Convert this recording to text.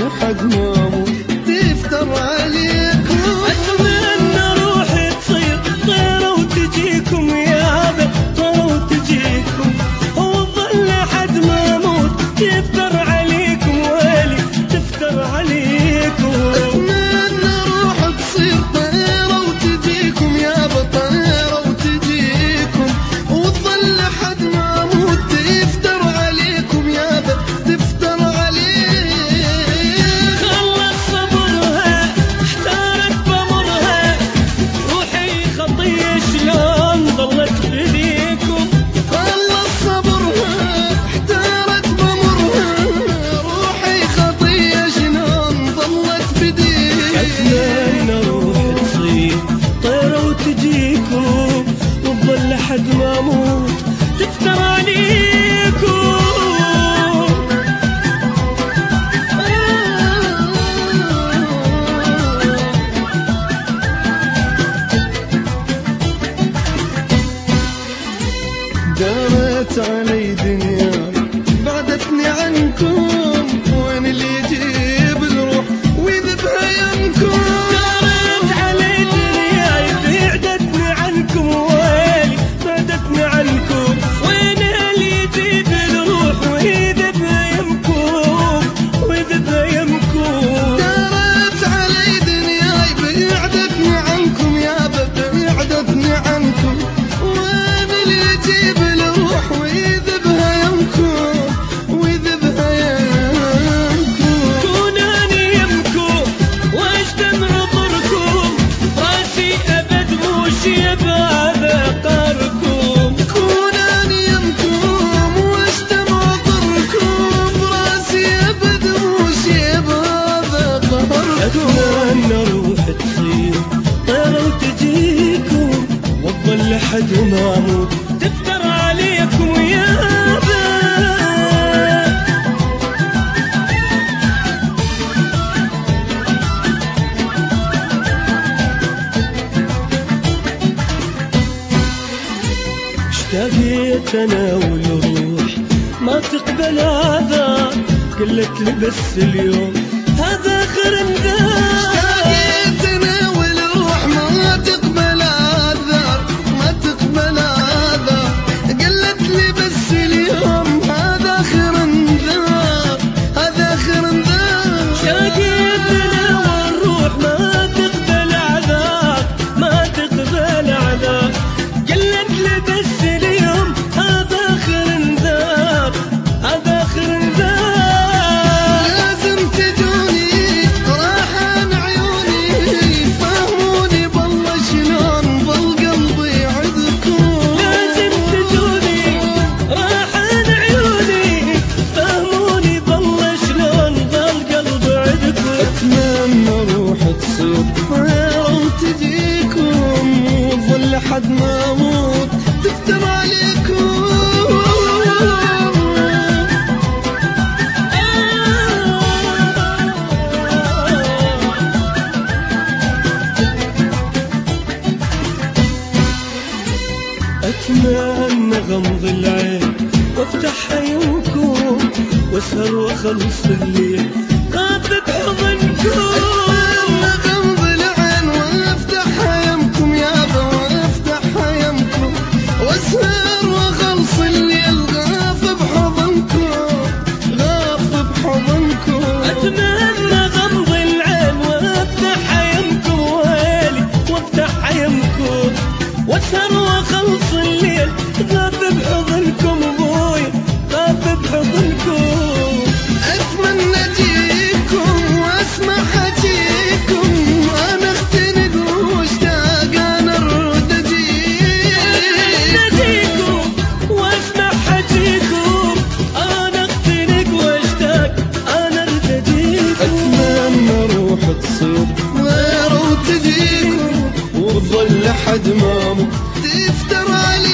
لحد ما اموت تفتر عليكم. اتمنى روحي تصير طيرة وتجيكم يابا، طيرة وتجيكم، وظل لحد ما اموت تفتر عليكم ويلي تفتر عليكم. اتمنى روحي تصير طيرة وتجيكم يابا، طيرة وتجيكم، وتظل لحد ما اموت تفتر عليكم يابا، تفتر عليكم. خلص صبرها احتارت بمرها، روحي خطية شلون ظلت بيديكم. خلص صبرها احتارت بمرها، روحي خطية شلون ظلت بديكم. اتمنى روحي تصير طيرة وتجيكم، وتظل لحد ما اموت تفتر عليكم. دارت علي دنياي بعدتني عنكم، وين اللي يجيب الروح ويذبها يمكم. دارت علي دنياي بعدتني عنكم ويلي بعدتني عنكم، وين اللي يجيب الروح ويذبها يمكم ويذبها يمكم. دارت علي دنياي بعدتني عنكم يابا، بعدتني عنكم، وين اللي يجيب الروح ويذبها يمكم ويذبها يمكم. كوناني يمكم واجتمع عطركم، راسي ابد مش يبهذا قاركم. كوناني يمكم واجتمع ضركم، براسي ابد وش يبغى قهركم. اتمنى روحي تصير طيرة وتجيكم، وتظل لحد ما اموت تفتر عليكم يابا. اشتاقيت انا والروح ما تقبل هذا، قلت لي بس اليوم هذا اخر انذار. اشتاقيت انا والروح ما تقبل اعذار، ما تقبل اعذار، قلت لي بس اليوم هذا اخر انذار، هذا اخر انذار. اشتاقيت انا والروح ما تقبل اعذار، ما تقبل اعذار، قلت لي بس اليوم هذا اخر انذار، هذا اخر انذار. لازم تجوني راح عن عيوني، فهموني بالله شلون بالقلب يعدكم. لازم تجوني راح عن عيوني، فهموني بالله شلون بالقلب عندكم. اتمنى روح تصير طيرة وتجيكم، وتظل لحد ما اموت تفتر عليكم. اتمنى غمض العين وافتح عيونكم، واسهر واخلص الليل غاب بحضنكم. اتمنى غمض العين وافتح يمكم يابا، وافتح يمكم، واسهر واخلص الليل غاف بحضنكم، غاف بحضنكم. اتمنى غمض العين وافتح يمكم ويلي وافتح يمكم، واسهر واخلص الليل غاب بحضنكم ابوي، غاب بحضنكم. اتمنى اجيكم واسمع حكيكم، انا اختنق واشتاق انا ارد اجيكم واسمع حكيكم، انا اختنق واشتاق انا ارد اجيكم. اتمنى روح تصير طيرة وتجيكم، وتظل لحد ما اموت تفتر عليكم.